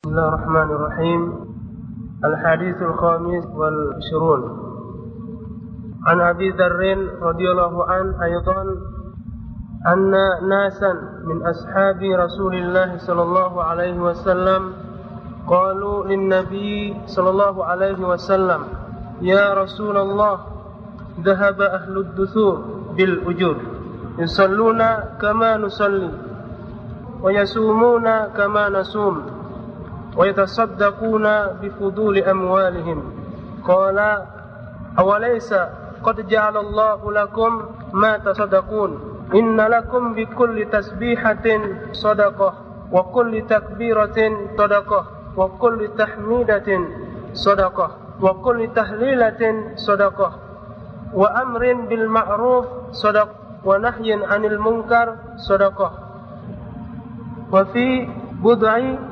بسم الله الرحمن الرحيم. الحديث الخامس والعشرون عن أبي ذر رضي الله عنه أيضا أن ناسا من أصحاب رسول الله صلى الله عليه وسلم قالوا للنبي صلى الله عليه وسلم يا رسول الله ذهب أهل الدثور بالأجور يصلون كما نصلي ويصومون كما نصوم ويتصدقون بفضول أموالهم قال أوليس قد جعل الله لكم ما تصدقون إن لكم بكل تسبيحة صدقة وكل تكبيرة صدقة وكل تحميدة صدقة وكل تهليلة صدقة وأمر بالمعروف صدقة ونهي عن المنكر صدقة وفي بضع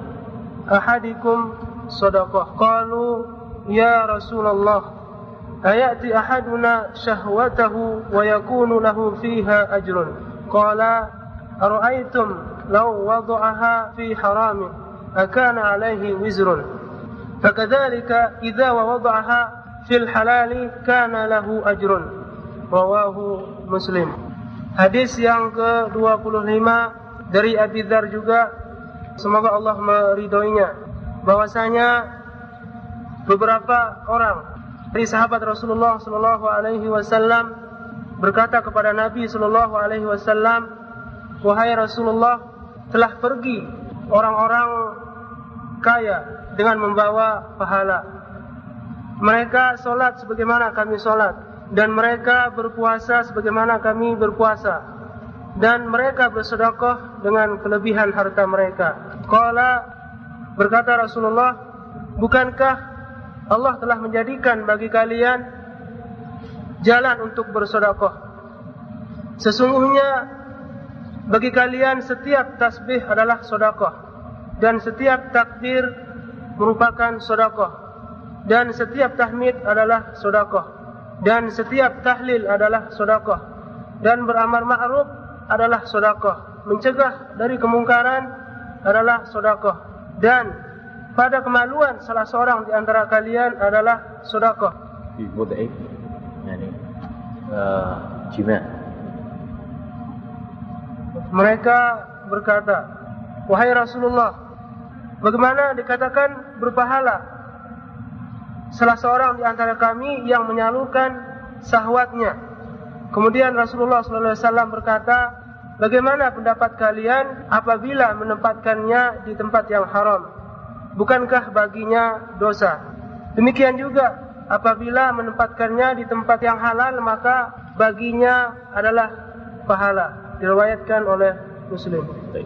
أحدكم صدقة قالوا يا رسول الله أيأتي أحدنا شهوته ويكون له فيها أجر قال أرأيتم لو وضعها في حرام أكان عليه وزر فكذلك إذا وضعها في الحلال كان له أجر رواه مسلم. Hadis yang ke-25 dari Abi Dzar juga, semoga Allah meridhoinya, bahwasanya beberapa orang dari sahabat Rasulullah sallallahu alaihi wasallam berkata kepada Nabi sallallahu alaihi wasallam, wahai Rasulullah, telah pergi orang-orang kaya dengan membawa pahala. Mereka salat sebagaimana kami salat, dan mereka berpuasa sebagaimana kami berpuasa, dan mereka bersedekah dengan kelebihan harta mereka. Qala, berkata Rasulullah, bukankah Allah telah menjadikan bagi kalian jalan untuk bersedekah? Sesungguhnya bagi kalian setiap tasbih adalah sedekah, dan setiap takbir merupakan sedekah, dan setiap tahmid adalah sedekah, dan setiap tahlil adalah sedekah, dan beramar ma'ruf adalah sedekah, mencegah dari kemungkaran adalah sedekah, dan pada kemaluan salah seorang di antara kalian adalah sedekah. Mereka berkata, wahai Rasulullah, bagaimana dikatakan berpahala salah seorang di antara kami yang menyalurkan syahwatnya? Kemudian Rasulullah SAW berkata, bagaimana pendapat kalian apabila menempatkannya di tempat yang haram? Bukankah baginya dosa? Demikian juga apabila menempatkannya di tempat yang halal, maka baginya adalah pahala. Diriwayatkan oleh Muslim.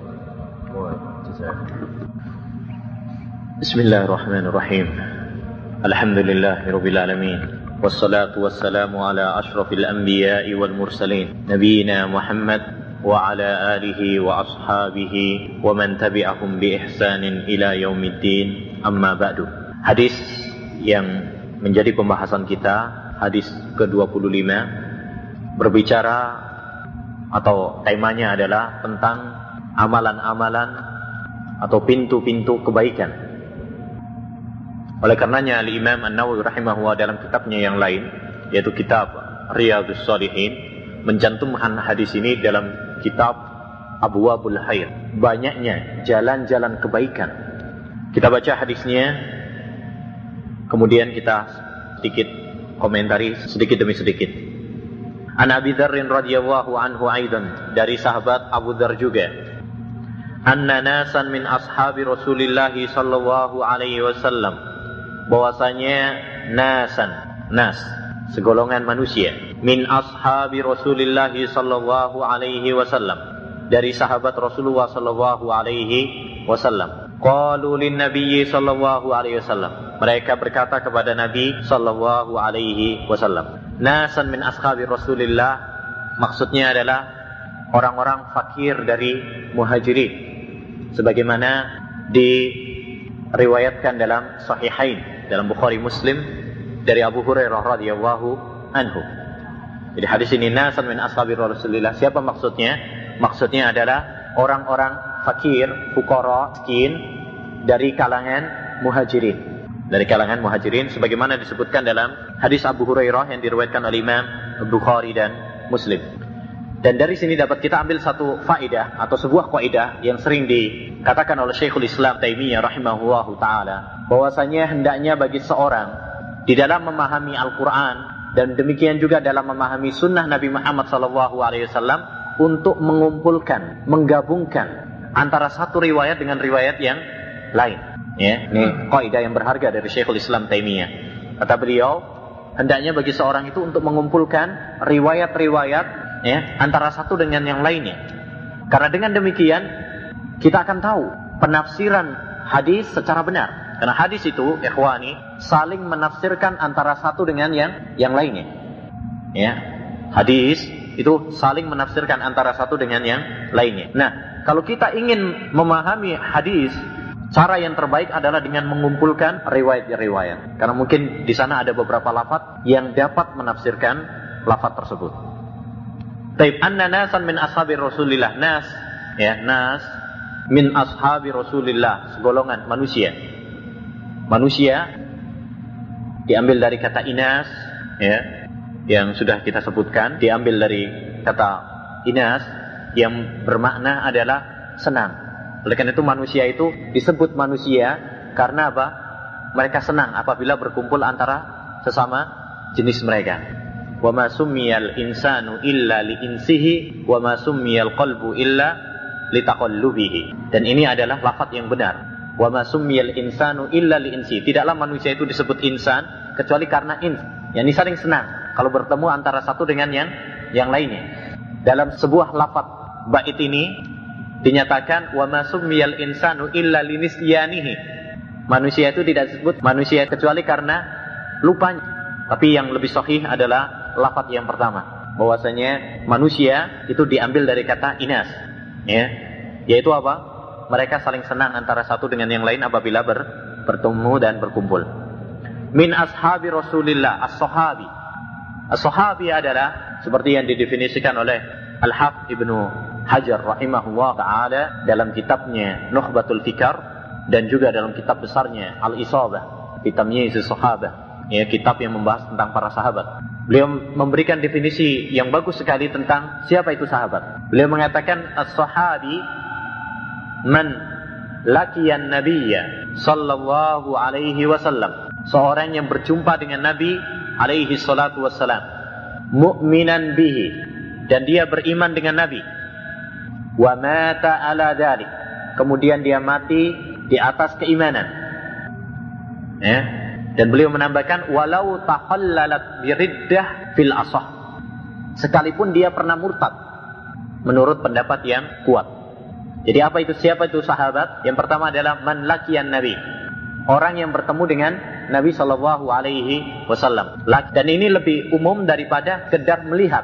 Bismillahirrahmanirrahim. Alhamdulillahirabbil alamin. Wassalatu wassalamu ala asyrafil anbiya'i wal mursalin nabiyina Muhammad wa ala alihi wa ashabihi wa man tabi'ahum bi ihsanin ila yaumiddin, amma ba'du. Hadis yang menjadi pembahasan kita, hadis ke-25, berbicara atau temanya adalah tentang amalan-amalan atau pintu-pintu kebaikan. Oleh karenanya Al-Imam An-Nawawi rahimahullah dalam kitabnya yang lain, yaitu kitab Riyadhus Shalihin, mencantumkan hadis ini dalam kitab Abwabul Khair, banyaknya jalan-jalan kebaikan. Kita baca hadisnya, kemudian kita sedikit komentari sedikit demi sedikit. An Abi Dzar radhiyallahu anhu aidan, dari sahabat Abu Dzar juga, anna nasan min ashabi Rasulillah sallallahu alaihi wasallam, bahwasanya nas segolongan manusia, min ashabi Rasulillah sallallahu alaihi wasallam, dari sahabat Rasulullah sallallahu alaihi wasallam, qalu lin nabiyyi sallallahu alaihi wasallam, mereka berkata kepada Nabi sallallahu alaihi wasallam. Nasan min ashabi Rasulillah maksudnya adalah orang-orang fakir dari Muhajirin, sebagaimana diriwayatkan dalam Sahihain, dalam Bukhari Muslim, dari Abu Hurairah radhiyallahu anhu. Jadi hadis ini nasan min ashabi Rasulillah, siapa maksudnya? Maksudnya adalah orang-orang fakir, fuqara, miskin dari kalangan muhajirin. Dari kalangan muhajirin sebagaimana disebutkan dalam hadis Abu Hurairah yang diriwayatkan oleh Imam Bukhari dan Muslim. Dan dari sini dapat kita ambil satu faedah atau sebuah kaidah yang sering dikatakan oleh Syekhul Islam Taimiyah rahimahullahu taala, bahwasanya hendaknya bagi seorang di dalam memahami Al-Qur'an dan demikian juga dalam memahami sunnah Nabi Muhammad SAW untuk mengumpulkan, menggabungkan antara satu riwayat dengan riwayat yang lain. Ya, ini kaidah yang berharga dari Syekhul Islam Taimiyah. Kata beliau, hendaknya bagi seorang itu untuk mengumpulkan riwayat-riwayat ya, antara satu dengan yang lainnya. Karena dengan demikian kita akan tahu penafsiran hadis secara benar. Karena hadis itu, ikhwani, saling menafsirkan antara satu dengan yang lainnya. Ya, hadis itu saling menafsirkan antara satu dengan yang lainnya. Nah, kalau kita ingin memahami hadis, cara yang terbaik adalah dengan mengumpulkan riwayat-riwayat. Karena mungkin di sana ada beberapa lafaz yang dapat menafsirkan lafaz tersebut. Taib anna nasan min ashabi Rasulillah. Nas, ya, nas min ashabi Rasulillah, segolongan manusia. Manusia diambil dari kata inas, ya, yang sudah kita sebutkan, diambil dari kata inas yang bermakna adalah senang. Oleh karena itu manusia itu disebut manusia karena apa? Mereka senang apabila berkumpul antara sesama jenis mereka. Wa ma summiyal insanu illa li insihi wa ma summiyal qalbu illa li taqallubihi. Dan ini adalah lafaz yang benar. Wa ma summiyal insanu illa li insihi. Tidaklah manusia itu disebut insan kecuali karena ins. Yani saling senang kalau bertemu antara satu dengan yang lainnya. Dalam sebuah lafaz bait ini dinyatakan wa ma summiyal insanu illa linisyanihi. Manusia itu tidak disebut manusia kecuali karena lupanya. Tapi yang lebih sahih adalah lafaz yang pertama, bahwasanya manusia itu diambil dari kata inas, ya, yaitu apa? Mereka saling senang antara satu dengan yang lain apabila bertemu dan berkumpul. Min ashabi Rasulillah, as-sahabi. As-sahabi adalah seperti yang didefinisikan oleh Al-Hafidz Ibnu Hajar rahimahullah ta'ala dalam kitabnya Nukhbatul Fikar dan juga dalam kitab besarnya Al-Isabah fi Tamyiz as-Sahabah, ya, kitab yang membahas tentang para sahabat. Beliau memberikan definisi yang bagus sekali tentang siapa itu sahabat. Beliau mengatakan as-sahabi man laqiyan nabiyya sallallahu alaihi wasallam, seorang yang berjumpa dengan Nabi alaihi salatu wassalam, mu'minan bihi, dan dia beriman dengan Nabi, wa mata ala dzalik, kemudian dia mati di atas keimanan, ya. Dan beliau menambahkan walau takhallalat biriddah fil asah, sekalipun dia pernah murtad menurut pendapat yang kuat. Jadi apa itu, siapa itu sahabat? Yang pertama adalah man laqiyan nabi, orang yang bertemu dengan Nabi sallallahu alaihi wasallam. Dan ini lebih umum daripada sekedar melihat.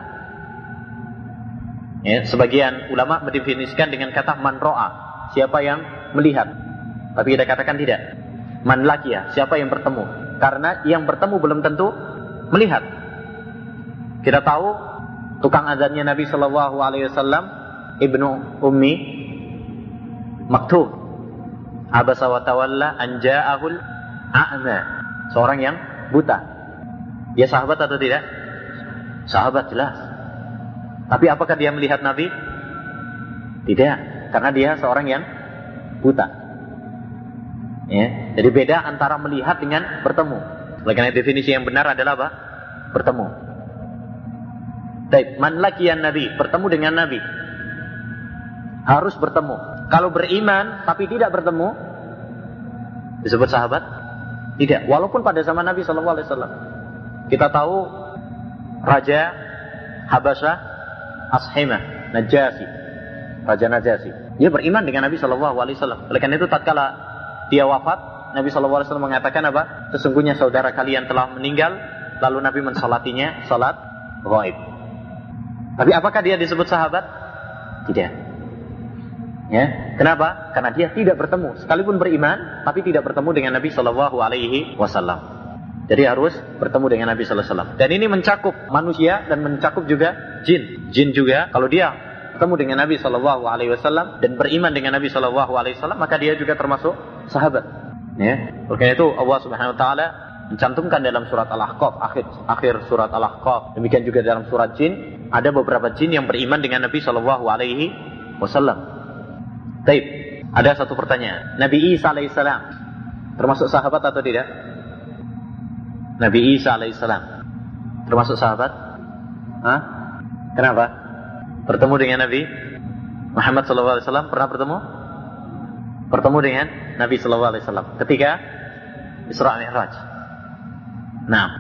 Ya, sebagian ulama mendefinisikan dengan kata man ro'a, siapa yang melihat. Tapi kita katakan tidak. Man laqiya, siapa yang bertemu. Karena yang bertemu belum tentu melihat. Kita tahu tukang azannya Nabi sallallahu alaihi wasallam, Ibnu Ummi Maktub, abasa wa tawalla an ja'ahul a'ma, seorang yang buta. Dia sahabat atau tidak? Sahabat jelas. Tapi apakah dia melihat Nabi? Tidak, karena dia seorang yang buta. Ya, jadi beda antara melihat dengan bertemu. Oleh karena definisi yang benar adalah apa? Bertemu. Baik, man laqiyan Nabi, bertemu dengan Nabi. Harus bertemu. Kalau beriman tapi tidak bertemu, disebut sahabat? Tidak. Walaupun pada zaman Nabi SAW. Kita tahu Raja Habasyah Ashimah Najasi, Raja Najasi, dia beriman dengan Nabi SAW. Oleh karena itu tatkala dia wafat, Nabi SAW mengatakan apa? Sesungguhnya saudara kalian telah meninggal. Lalu Nabi mensalatinya salat ghaib. Tapi apakah dia disebut sahabat? Tidak. Ya, kenapa? Karena dia tidak bertemu, sekalipun beriman, tapi tidak bertemu dengan Nabi SAW. Jadi harus bertemu dengan Nabi SAW. Dan ini mencakup manusia dan mencakup juga jin. Jin juga, kalau dia bertemu dengan Nabi SAW dan beriman dengan Nabi SAW, maka dia juga termasuk sahabat. Ya. Oleh itu Allah Subhanahu wa taala mencantumkan dalam surat Al-Ahqaf, akhir surat Al-Ahqaf. Demikian juga dalam surat Jin, ada beberapa jin yang beriman dengan Nabi sallallahu alaihi wasallam. Baik, ada satu pertanyaan. Nabi Isa alaihissalam termasuk sahabat atau tidak? Nabi Isa alaihissalam termasuk sahabat? Hah? Kenapa? Bertemu dengan Nabi Muhammad sallallahu alaihi wasallam, pernah bertemu dengan Nabi sallallahu alaihi wasallam ketika Isra Mi'raj. Nah,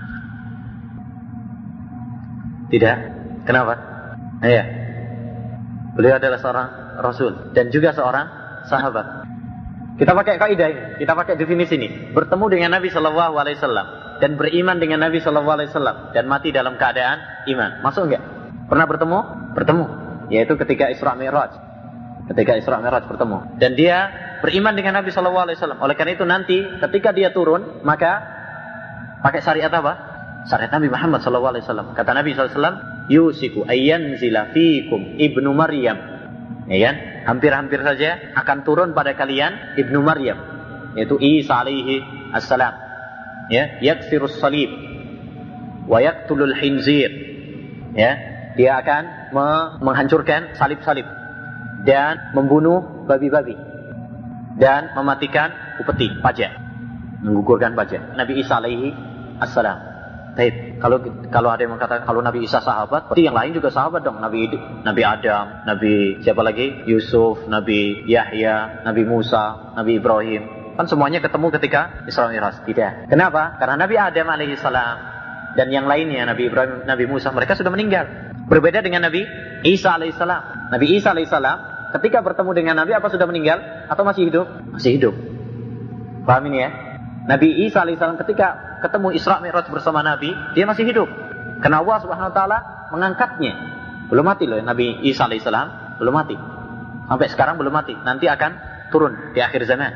tidak. Kenapa? Iya. Beliau adalah seorang Rasul dan juga seorang sahabat. Kita pakai kaidah ini, kita pakai definisi ini. Bertemu dengan Nabi Shallallahu Alaihi Wasallam dan beriman dengan Nabi Shallallahu Alaihi Wasallam dan mati dalam keadaan iman. Masuk enggak? Pernah bertemu? Bertemu. Yaitu ketika Isra Mi'raj. Ketika Isra Mi'raj bertemu. Dan dia beriman dengan Nabi Shallallahu Alaihi Wasallam. Oleh karena itu nanti ketika dia turun, maka pakai syariat apa? Syariat Nabi Muhammad SAW. Kata Nabi SAW, yusiku ayyanzila fikum ibnu Maryam. Ya kan? Hampir-hampir saja akan turun pada kalian ibnu Maryam, yaitu Isa alaihi assalam. Ya, yaksirus salib wa yaktulul khinzir. Ya, dia akan menghancurkan salib-salib dan membunuh babi-babi dan mematikan upeti, pajak, menggugurkan pajak. Nabi Isa alaihi assalam. Baik, kalau ada yang mengatakan kalau Nabi Isa sahabat, berarti yang lain juga sahabat dong. Nabi Adam, Nabi siapa lagi? Yusuf, Nabi Yahya, Nabi Musa, Nabi Ibrahim. Kan semuanya ketemu ketika Isra Mi'raj. Tidak. Kenapa? Karena Nabi Adam alaihi salam dan yang lainnya, Nabi Ibrahim, Nabi Musa, mereka sudah meninggal. Berbeda dengan Nabi Isa alaihi salam. Nabi Isa alaihi salam ketika bertemu dengan Nabi apa sudah meninggal atau masih hidup? Masih hidup. Paham ini ya? Nabi Isa alaihissalam ketika ketemu Isra Mi'raj bersama Nabi, dia masih hidup. Karena Allah Subhanahu wa taala mengangkatnya. Belum mati loh Nabi Isa alaihissalam, belum mati. Sampai sekarang belum mati. Nanti akan turun di akhir zaman.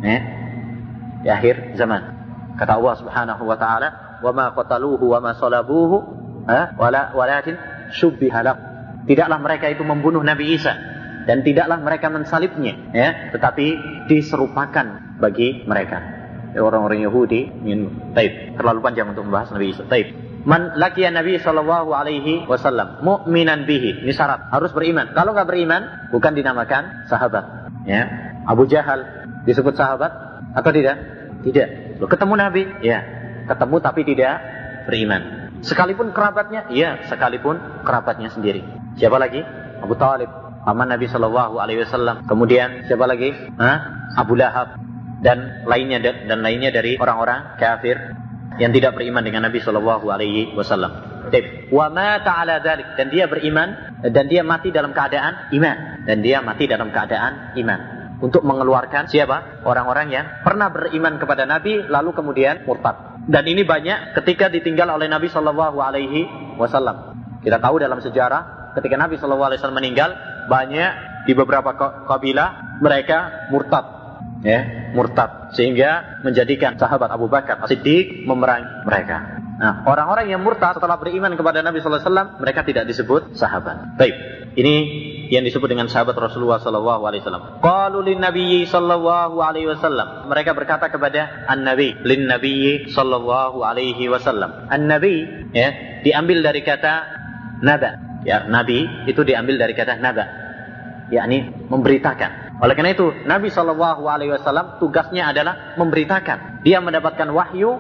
Di akhir zaman. Kata Allah Subhanahu wa taala, "Wa ma qataluhu wa ma salabuhu, walakin syubbiha lahum." Tidaklah mereka itu membunuh Nabi Isa dan tidaklah mereka mensalibnya, tetapi diserupakan bagi mereka. Orang-orang Yahudi. Taib. Terlalu panjang untuk membahas Nabi Isa. Taib. Man laqiya Nabi sallallahu alaihi wasallam mu'minan bihi. Ini syarat, harus beriman. Kalau enggak beriman, bukan dinamakan sahabat. Ya. Abu Jahal disebut sahabat atau tidak? Tidak. Loh, ketemu Nabi? Ya. Ketemu tapi tidak beriman. Sekalipun kerabatnya? Ya, sekalipun kerabatnya sendiri. Siapa lagi? Abu Talib, paman Nabi sallallahu alaihi wasallam. Kemudian siapa lagi? Abu Lahab dan lainnya dari orang-orang kafir yang tidak beriman dengan Nabi sallallahu alaihi wasallam. Wa mata ala dzalik, dan dia beriman dan dia mati dalam keadaan iman, dan dia mati dalam keadaan iman. Untuk mengeluarkan siapa? Orang-orang yang pernah beriman kepada Nabi lalu kemudian murtad. Dan ini banyak ketika ditinggal oleh Nabi sallallahu alaihi wasallam. Kita tahu dalam sejarah ketika Nabi sallallahu alaihi wasallam meninggal, banyak di beberapa kabilah mereka murtad. Murtad, sehingga menjadikan sahabat Abu Bakar As-Siddiq memerangi mereka. Nah, orang-orang yang murtad setelah beriman kepada Nabi sallallahu alaihi wasallam, mereka tidak disebut sahabat. Baik, ini yang disebut dengan sahabat Rasulullah sallallahu alaihi wasallam. Qalu lin nabiyyi sallallahu alaihi wasallam. Mereka berkata kepada an-nabi, lin nabiyyi sallallahu alaihi wasallam. An-nabi diambil dari kata naba. Ya, nabi itu diambil dari kata naba, yakni memberitakan. Oleh karena itu, Nabi Shallallahu Alaihi Wasallam tugasnya adalah memberitakan. Dia mendapatkan wahyu,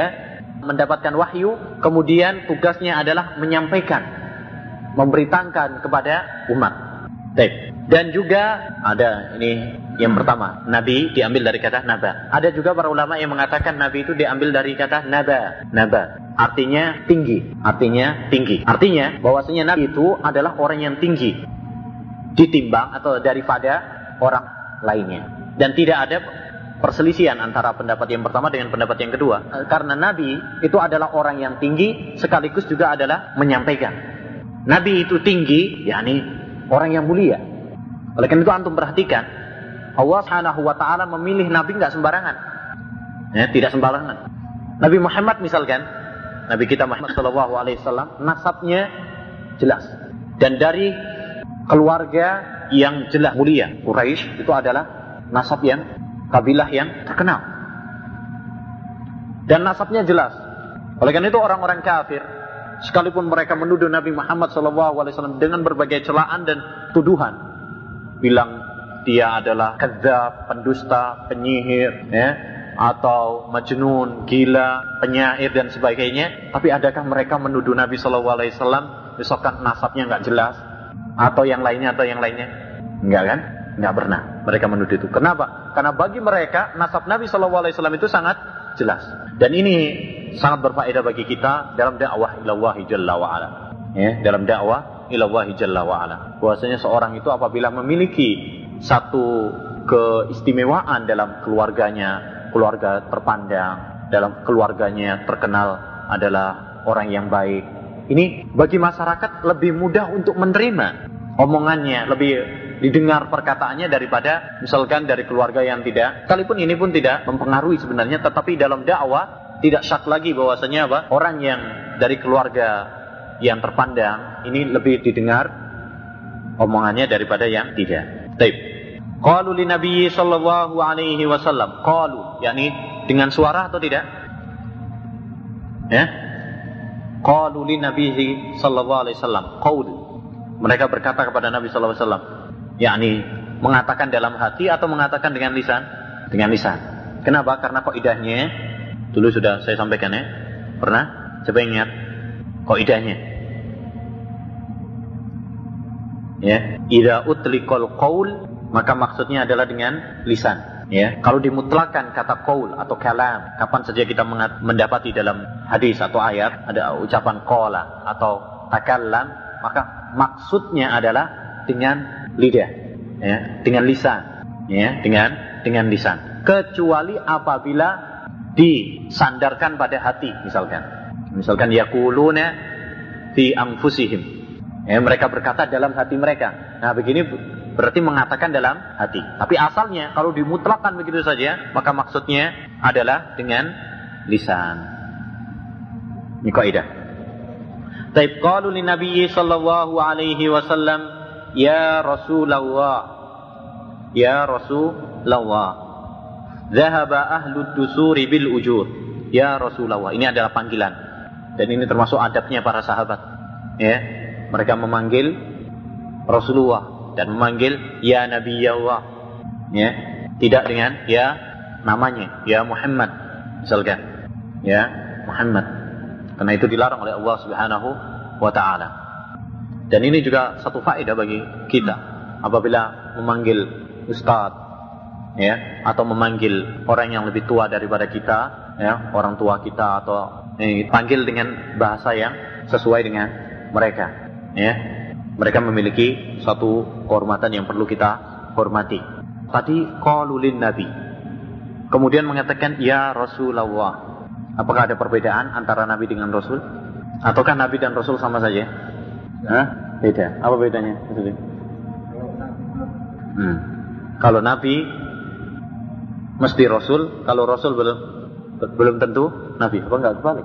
kemudian tugasnya adalah menyampaikan, memberitakan kepada umat. Dan juga ada ini yang pertama, Nabi diambil dari kata naba. Ada juga para ulama yang mengatakan Nabi itu diambil dari kata naba. Artinya tinggi. Artinya bahwasanya Nabi itu adalah orang yang tinggi ditimbang atau daripada orang lainnya. Dan tidak ada perselisihan antara pendapat yang pertama dengan pendapat yang kedua. Karena Nabi itu adalah orang yang tinggi sekaligus juga adalah menyampaikan. Nabi itu tinggi, yakni orang yang mulia. Oleh karena itu antum perhatikan, Allah Subhanahu wa taala memilih Nabi enggak sembarangan. Tidak sembarangan. Nabi Muhammad misalkan, Nabi kita Muhammad sallallahu alaihi wasallam, nasabnya jelas dan dari keluarga yang jelas mulia. Quraisy itu adalah nasab yang kabilah yang terkenal. Dan nasabnya jelas. Oleh karena itu orang-orang kafir, sekalipun mereka menuduh Nabi Muhammad SAW dengan berbagai celaan dan tuduhan, bilang dia adalah kadzab, pendusta, penyihir, atau majnun, gila, penyair dan sebagainya. Tapi adakah mereka menuduh Nabi SAW misalkan nasabnya nggak jelas, atau yang lainnya? Enggak kan? Enggak pernah mereka menuduh itu. Kenapa? Karena bagi mereka nasab Nabi SAW itu sangat jelas. Dan ini sangat berfaedah bagi kita dalam dakwah ilallahi jalla wa'ala. Dalam dakwah ilallahi jalla wa'ala. Bahwasanya seorang itu apabila memiliki satu keistimewaan dalam keluarganya, keluarga terpandang, dalam keluarganya terkenal adalah orang yang baik, ini bagi masyarakat lebih mudah untuk menerima omongannya, lebih didengar perkataannya daripada misalkan dari keluarga yang tidak, sekalipun ini pun tidak mempengaruhi sebenarnya, tetapi dalam dakwah tidak syak lagi bahwasanya orang yang dari keluarga yang terpandang ini lebih didengar omongannya daripada yang tidak. Baik. Qalu li Nabi sallallahu alaihi wasallam. Qalu, yakni dengan suara atau tidak? Qalu li Nabi sallallahu alaihi wasallam. Qaul. Mereka berkata kepada Nabi sallallahu alaihi wasallam, yakni mengatakan dalam hati atau mengatakan dengan lisan? Dengan lisan. Kenapa? Karena kaidahnya dulu sudah saya sampaikan Pernah? Coba ingat kaidahnya. Idza utliqal qaul, maka maksudnya adalah dengan lisan. Kalau dimutlakan kata qaul atau kalam, kapan saja kita mendapati dalam hadis atau ayat ada ucapan qala atau takallam, maka maksudnya adalah dengan lidah, dengan lisan, dengan lisan. Kecuali apabila disandarkan pada hati, misalkan yaquluna fi anfusihim, mereka berkata dalam hati mereka. Nah, begini berarti mengatakan dalam hati. Tapi asalnya kalau dimutlakan begitu saja, maka maksudnya adalah dengan lisan. Ini kaidah. Taib qalu lin Nabi sallallahu alaihi wasallam, ya Rasulullah, ya Rasulullah, dhahaba ahlud dusuri bil ujur. Ya Rasulullah. Ini adalah panggilan. Dan ini termasuk adabnya para sahabat. Mereka memanggil Rasulullah dan memanggil ya Nabi Allah, tidak dengan ya namanya, ya Muhammad misalkan, ya Muhammad, karena itu dilarang oleh Allah Subhanahu wa taala. Dan ini juga satu faedah bagi kita apabila memanggil ustaz, atau memanggil orang yang lebih tua daripada kita, orang tua kita, atau panggil dengan bahasa yang sesuai dengan mereka. Mereka memiliki satu kehormatan yang perlu kita hormati. Tadi qalu lin Nabi, kemudian mengatakan ya Rasulullah. Apakah ada perbedaan antara Nabi dengan Rasul? Ataukah Nabi dan Rasul sama saja? Beda. Apa bedanya? Kalau Nabi mesti Rasul, kalau Rasul belum tentu Nabi. Apa enggak kebalik?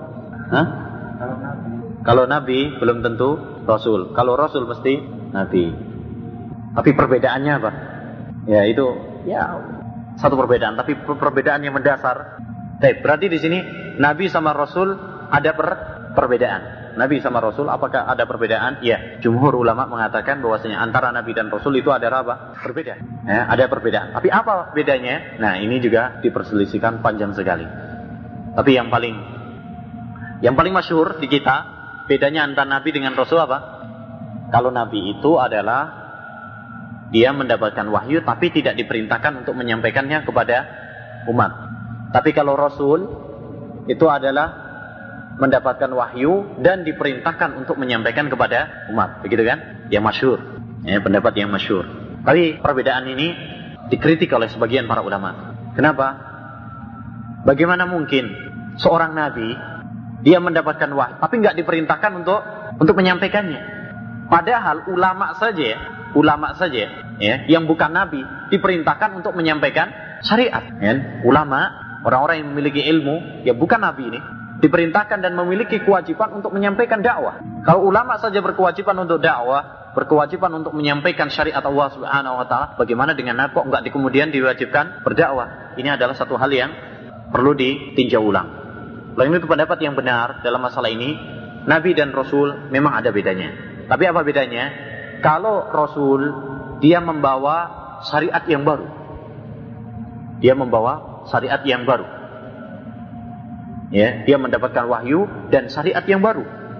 Kalau Nabi belum tentu Rasul. Kalau Rasul mesti Nabi. Tapi perbedaannya apa? Itu satu perbedaan, tapi perbedaan yang mendasar. Berarti di sini Nabi sama Rasul ada perbedaan. Nabi sama Rasul apakah ada perbedaan? Ya, jumhur ulama mengatakan bahwasanya antara Nabi dan Rasul itu ada apa? Berbeda. Ada perbedaan. Tapi apa bedanya? Nah, ini juga diperselisihkan panjang sekali. Tapi yang paling masyhur di kita, bedanya antara Nabi dengan Rasul apa? Kalau Nabi itu adalah dia mendapatkan wahyu tapi tidak diperintahkan untuk menyampaikannya kepada umat. Tapi kalau Rasul itu adalah mendapatkan wahyu dan diperintahkan untuk menyampaikan kepada umat. Begitu kan? Yang masyhur. Pendapat yang masyhur. Tapi perbedaan ini dikritik oleh sebagian para ulama. Kenapa? Bagaimana mungkin seorang Nabi dia mendapatkan wahyu tapi nggak diperintahkan untuk menyampaikannya. Padahal ulama saja yang bukan nabi diperintahkan untuk menyampaikan syariat. Ulama, orang-orang yang memiliki ilmu, ya bukan nabi ini, diperintahkan dan memiliki kewajiban untuk menyampaikan dakwah. Kalau ulama saja berkewajiban untuk dakwah, berkewajiban untuk menyampaikan syariat Allah Subhanahu wa taala, bagaimana dengan Nabi kok enggak kemudian diwajibkan berdakwah? Ini adalah satu hal yang perlu ditinjau ulang. Lain itu pendapat yang benar dalam masalah ini, Nabi dan Rasul memang ada bedanya. Tapi apa bedanya? Kalau Rasul dia membawa syariat yang baru. Dia membawa syariat yang baru. Ya, dia mendapatkan wahyu dan syariat yang baru.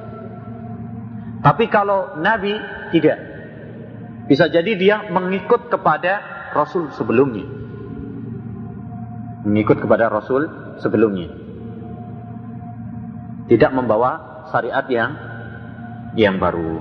Tapi kalau Nabi tidak. Bisa jadi dia mengikut kepada Rasul sebelumnya. Mengikut kepada Rasul sebelumnya. Tidak membawa syariat yang baru.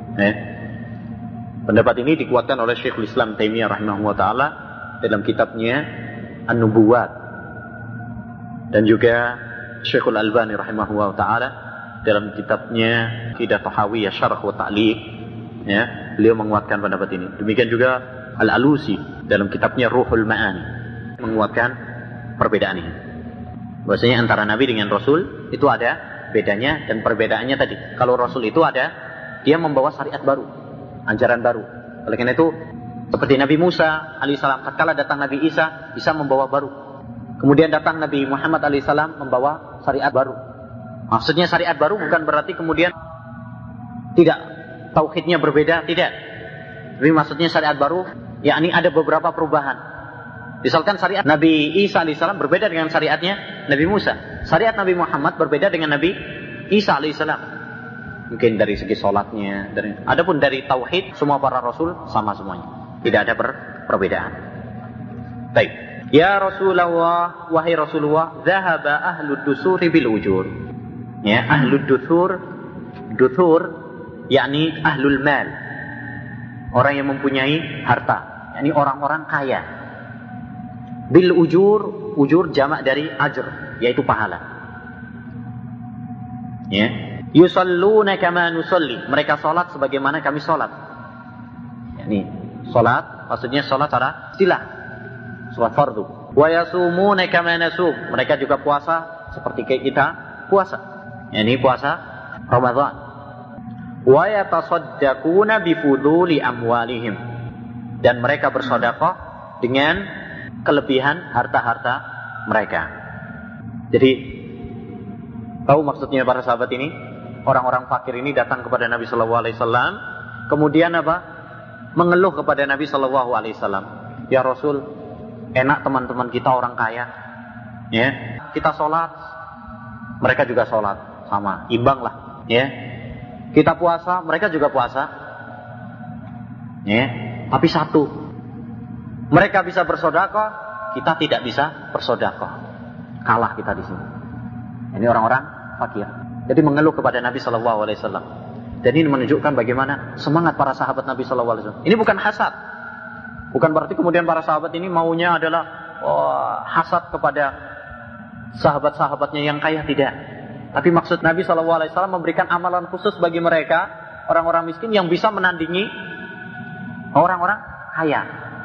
Pendapat ini dikuatkan oleh Syekhul Islam Taimiyah rahimahullah taala dalam kitabnya An-Nubuwat, dan juga Syekhul Albani rahimahullah taala dalam kitabnya Aqidah Tahawiyah Syarh wa Ta'liq, ya, beliau menguatkan pendapat ini. Demikian juga Al-Alusi dalam kitabnya Ruhul Ma'ani menguatkan perbedaan ini. Bahwasanya antara Nabi dengan Rasul itu ada bedanya, dan perbedaannya tadi, kalau Rasul itu ada, dia membawa syariat baru, ajaran baru. Oleh karena itu, seperti Nabi Musa alaihissalam, tatkala datang Nabi Isa membawa baru. Kemudian datang Nabi Muhammad alaihissalam membawa syariat baru. Maksudnya syariat baru bukan berarti kemudian tidak, tauhidnya berbeda, tidak. Tapi maksudnya syariat baru, yakni ada beberapa perubahan. Misalkan syariat Nabi Isa alaihissalam berbeda dengan syariatnya Nabi Musa. Syariat Nabi Muhammad berbeda dengan Nabi Isa alaihissalam. Mungkin dari segi sholatnya, adapun dari tauhid, semua para rasul sama semuanya. Tidak ada perbedaan. Baik. Ya Rasulullah, wahai Rasulullah, zahaba ahlud dusuri bil ujur. Ya, ahlud duthur, yakni ahlul mal. Orang yang mempunyai harta, yakni orang-orang kaya. Bil ujur jamak dari ajr, yaitu pahala. Ya. Yusalluna kama nusalli, mereka salat sebagaimana kami salat. Yakni salat, maksudnya salat secara istilah, salat fardu. Wa yasumuna kama nasum, mereka juga puasa seperti kayak kita puasa. Yakni puasa Ramadan. Wa yatasaddaquna bi fuduli amwalihim, dan mereka bersedekah dengan kelebihan harta-harta mereka. Jadi tahu maksudnya para sahabat ini? Orang-orang fakir ini datang kepada Nabi sallallahu alaihi wasallam, kemudian apa? Mengeluh kepada Nabi sallallahu alaihi wasallam. Ya Rasul, enak teman-teman kita orang kaya. Ya, kita sholat, mereka juga sholat, sama, imbang lah, ya. Kita puasa, mereka juga puasa. Ya, tapi satu, mereka bisa bersedekah, kita tidak bisa bersedekah. Kalah kita di sini. Ini orang-orang fakir. Jadi mengeluh kepada Nabi sallallahu alaihi wasallam. Dan ini menunjukkan bagaimana semangat para sahabat Nabi sallallahu alaihi wasallam. Ini bukan hasad. Bukan berarti kemudian para sahabat ini maunya adalah hasad kepada sahabat-sahabatnya yang kaya, tidak. Tapi maksud Nabi sallallahu alaihi wasallam memberikan amalan khusus bagi mereka, orang-orang miskin yang bisa menandingi orang-orang kaya.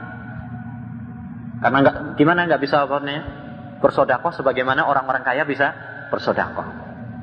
Karena gimana nggak bisa bersedekah sebagaimana orang-orang kaya bisa bersedekah.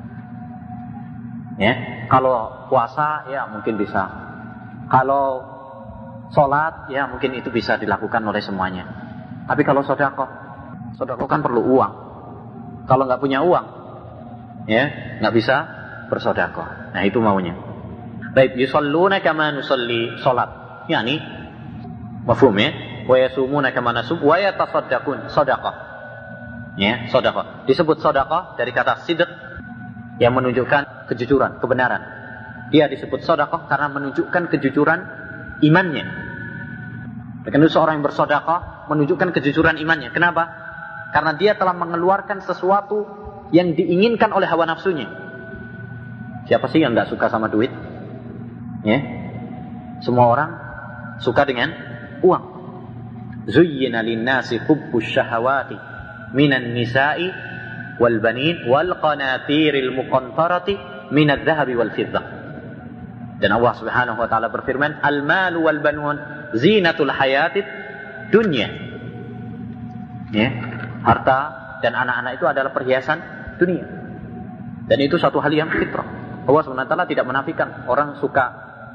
Ya, kalau puasa ya mungkin bisa. Kalau sholat ya mungkin itu bisa dilakukan oleh semuanya. Tapi kalau sedekah kan perlu uang. Kalau nggak punya uang, ya nggak bisa bersedekah. Nah itu maunya. Baik, yusalluna kama nusalli, sholat. Yani mafhum ya. Wa yasumuna kama nasum wa yatasaddaqun, sedekah. Ya, sedekah. Disebut sedekah dari kata sidq yang menunjukkan kejujuran, kebenaran. Dia disebut sedekah karena menunjukkan kejujuran imannya. Karena seorang yang bersedekah menunjukkan kejujuran imannya. Kenapa? Karena dia telah mengeluarkan sesuatu yang diinginkan oleh hawa nafsunya. Siapa sih yang nggak suka sama duit? Ya, semua orang suka dengan uang. Zuyyina lin-nasi hubbus syahawati minan nisa'i wal banin wal qanatiril muqantarati minadh dhahabi wal fiddah. Dan Allah Subhanahu wa taala berfirman, al malu wal banun zinatul hayatid dunya. Ya, harta dan anak-anak itu adalah perhiasan dunia. Dan itu satu hal yang fitrah. Allah Subhanahu wa taala tidak menafikan orang suka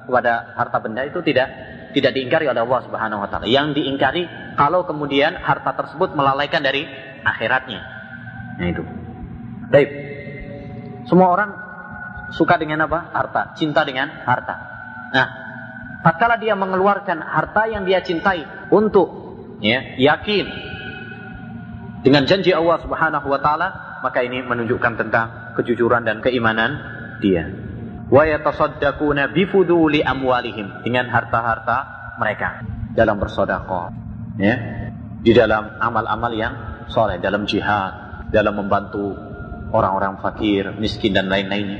kepada harta benda itu tidak diingkari oleh Allah Subhanahu wa taala. Yang diingkari kalau kemudian harta tersebut melalaikan dari akhiratnya. Nah itu. Baik. Semua orang suka dengan apa? Harta, cinta dengan harta. Nah, tatkala dia mengeluarkan harta yang dia cintai untuk yakin dengan janji Allah Subhanahu wa taala, maka ini menunjukkan tentang kejujuran dan keimanan dia. Wa yatasaddaquna bifuduli amwalihim, dengan harta-harta mereka dalam bersedekah, di dalam amal-amal yang saleh, dalam jihad, dalam membantu orang-orang fakir, miskin dan lain-lainnya.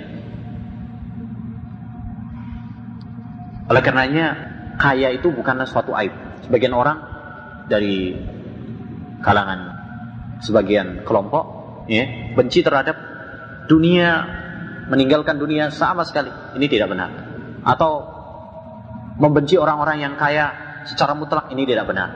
Oleh karenanya kaya itu bukanlah suatu aib. Sebagian orang dari kalangan sebagian kelompok benci terhadap dunia, meninggalkan dunia sama sekali. Ini tidak benar. Atau membenci orang-orang yang kaya secara mutlak, ini tidak benar.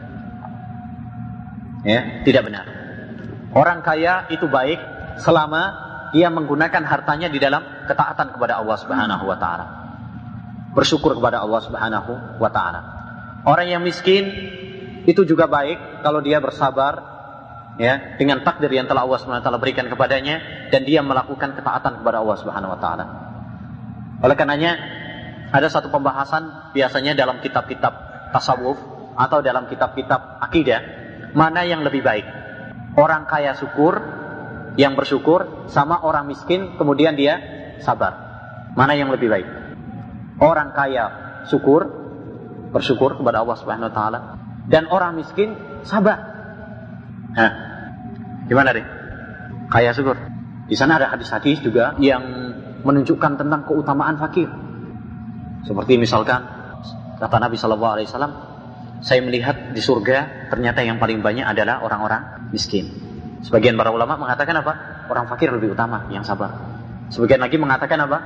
Tidak benar. Orang kaya itu baik selama dia menggunakan hartanya di dalam ketaatan kepada Allah Subhanahu wa taala. Bersyukur kepada Allah Subhanahu wa taala. Orang yang miskin itu juga baik kalau dia bersabar dengan takdir yang telah Allah Subhanahu wa taala berikan kepadanya dan dia melakukan ketaatan kepada Allah Subhanahu wa taala. Oleh karenanya ada satu pembahasan biasanya dalam kitab-kitab tasawuf atau dalam kitab-kitab akidah, mana yang lebih baik? Orang kaya syukur, yang bersyukur, sama orang miskin kemudian dia sabar. Mana yang lebih baik? Orang kaya syukur, bersyukur kepada Allah Subhanahu wa taala, dan orang miskin sabar. Nah, gimana deh? Kaya syukur. Di sana ada hadis-hadis juga yang menunjukkan tentang keutamaan fakir. Seperti misalkan kata Nabi sallallahu alaihi wasallam, saya melihat di surga ternyata yang paling banyak adalah orang-orang miskin. Sebagian para ulama mengatakan apa? Orang fakir lebih utama, yang sabar. Sebagian lagi mengatakan apa?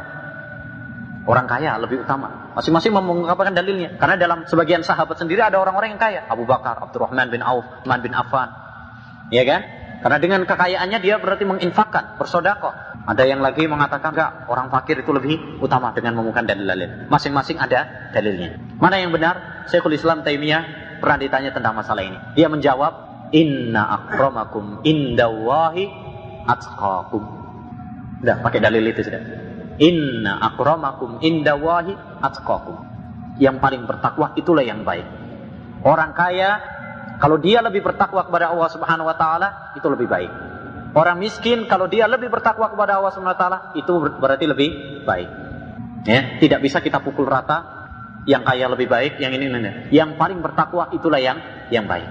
Orang kaya lebih utama. Masing-masing mengungkapkan dalilnya. Karena dalam sebagian sahabat sendiri ada orang-orang yang kaya. Abu Bakar, Abdurrahman bin Auf, Utsman bin Affan. Ya kan? Karena dengan kekayaannya dia berarti menginfakkan, bersedekah. Ada yang lagi mengatakan enggak, orang fakir itu lebih utama dengan mengumumkan dalil-dalil. Masing-masing ada dalilnya. Mana yang benar? Syekhul Islam Taimiyah pernah ditanya tentang masalah ini. Dia menjawab, inna akramakum indallahi atqakum. Sudah, pakai dalil itu sudah. Inna akramakum indallahi atqakum. Yang paling bertakwa itulah yang baik. Orang kaya, kalau dia lebih bertakwa kepada Allah Subhanahu wa taala, itu lebih baik. Orang miskin kalau dia lebih bertakwa kepada Allah Subhanahu wa taala, itu berarti lebih baik. Tidak bisa kita pukul rata yang kaya lebih baik, yang ini. Yang paling bertakwa itulah yang baik.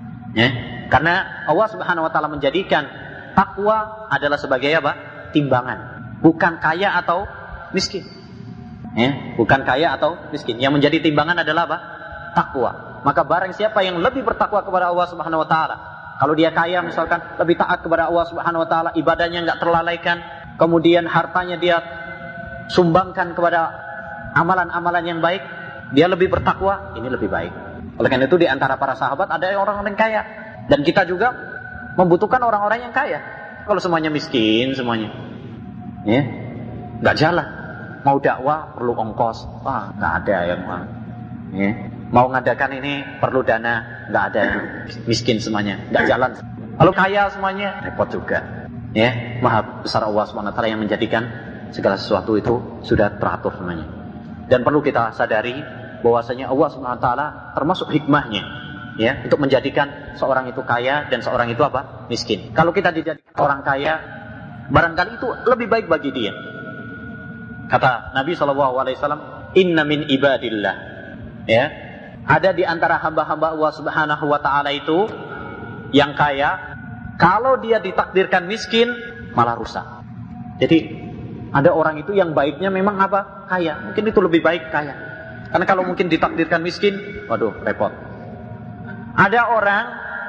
Karena Allah Subhanahu wa taala menjadikan takwa adalah sebagai apa? Timbangan. Bukan kaya atau miskin. Bukan kaya atau miskin. Yang menjadi timbangan adalah apa? Takwa. Maka barang siapa yang lebih bertakwa kepada Allah Subhanahu wa taala, kalau dia kaya misalkan, lebih taat kepada Allah Subhanahu wa taala, ibadahnya enggak terlalaikan, kemudian hartanya dia sumbangkan kepada amalan-amalan yang baik, dia lebih bertakwa, ini lebih baik. Oleh karena itu di antara para sahabat ada orang-orang kaya, dan kita juga membutuhkan orang-orang yang kaya. Kalau semuanya miskin semuanya, enggak jalan. Mau dakwah perlu ongkos, enggak ada yang mau ngadakan ini perlu dana, nggak ada, miskin semuanya, nggak jalan. Kalau kaya semuanya repot juga. Maha besar Allah Subhanahu wa taala yang menjadikan segala sesuatu itu sudah teratur semuanya. Dan perlu kita sadari bahwasanya Allah Subhanahu wa taala termasuk hikmahnya untuk menjadikan seorang itu kaya dan seorang itu apa? Miskin. Kalau kita dijadikan orang kaya, barangkali itu lebih baik bagi dia. Kata Nabi SAW, inna min ibadillah, ada di antara hamba-hamba Allah Subhanahu wa taala itu yang kaya, kalau dia ditakdirkan miskin malah rusak. Jadi ada orang itu yang baiknya memang apa? Kaya. Mungkin itu lebih baik kaya. Karena kalau mungkin ditakdirkan miskin, waduh repot. Ada orang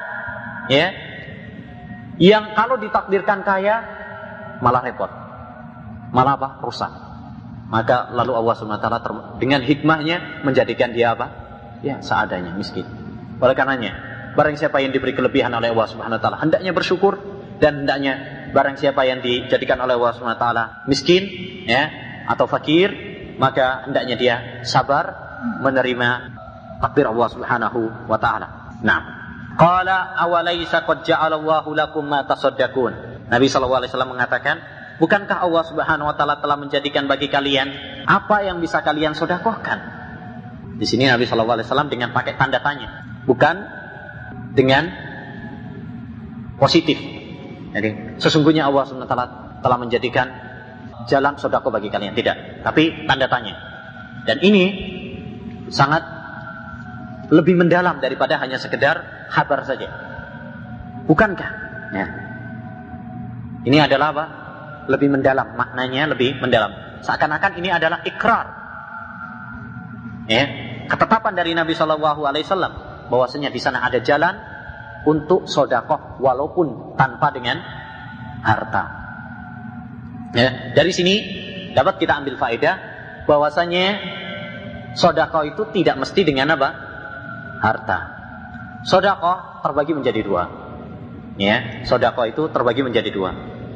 yang kalau ditakdirkan kaya malah repot. Malah apa? Rusak. Maka lalu Allah Subhanahu wa taala dengan hikmahnya menjadikan dia apa? Seadanya, miskin. Oleh karenanya, barang siapa yang diberi kelebihan oleh Allah Subhanahu wa taala, hendaknya bersyukur, dan hendaknya barang siapa yang dijadikan oleh Allah Subhanahu wa taala miskin atau fakir, maka hendaknya dia sabar menerima takdir Allah Subhanahu wa taala. Nah, qala awalaysa qad ja'alallahu lakum ma tasaddaqun. Nabi sallallahu alaihi wasallam mengatakan, bukankah Allah Subhanahu wa taala telah menjadikan bagi kalian apa yang bisa kalian sedekahkan? Di sini Nabi sallallahu alaihi wasallam dengan pakai tanda tanya, bukan dengan positif. Jadi sesungguhnya Allah Subhanahu wa taala telah menjadikan jalan sedekah bagi kalian, tidak, tapi tanda tanya. Dan ini sangat lebih mendalam daripada hanya sekedar kabar saja. Bukankah? Ya. Ini adalah apa? Lebih mendalam, maknanya lebih mendalam. Seakan-akan ini adalah ikrar. Ya, ketetapan dari Nabi Shallallahu Alaihi Wasallam bahwasanya di sana ada jalan untuk sedekah walaupun tanpa dengan harta. Ya, dari sini dapat kita ambil faedah bahwasanya sedekah itu tidak mesti dengan apa? Harta. Sedekah terbagi menjadi dua. Ya, sedekah itu terbagi menjadi dua.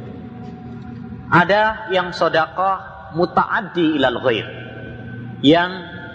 Ada yang sedekah muta'addi ilal ghair. Yang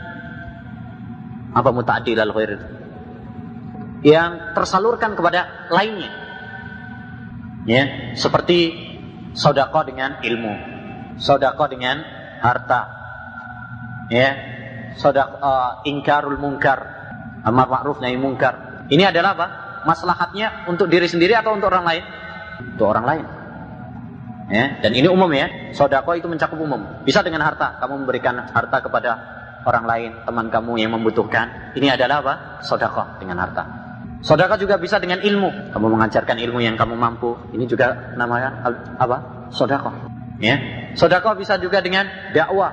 apa muta'addi ilal ghair itu? Yang tersalurkan kepada lainnya. Ya, seperti sedekah dengan ilmu, sedekah dengan harta. Ya, sedekah ingkarul munkar, amar ma'ruf nahi munkar. Ini adalah apa? Maslahatnya untuk diri sendiri atau untuk orang lain? Untuk orang lain. Ya, dan ini umum ya. Sedekah itu mencakup umum. Bisa dengan harta, kamu memberikan harta kepada orang lain, teman kamu yang membutuhkan. Ini adalah apa? Sedekah dengan harta. Sedekah juga bisa dengan ilmu. Kamu mengajarkan ilmu yang kamu mampu. Ini juga namanya apa? Sedekah. Ya. Sedekah bisa juga dengan dakwah.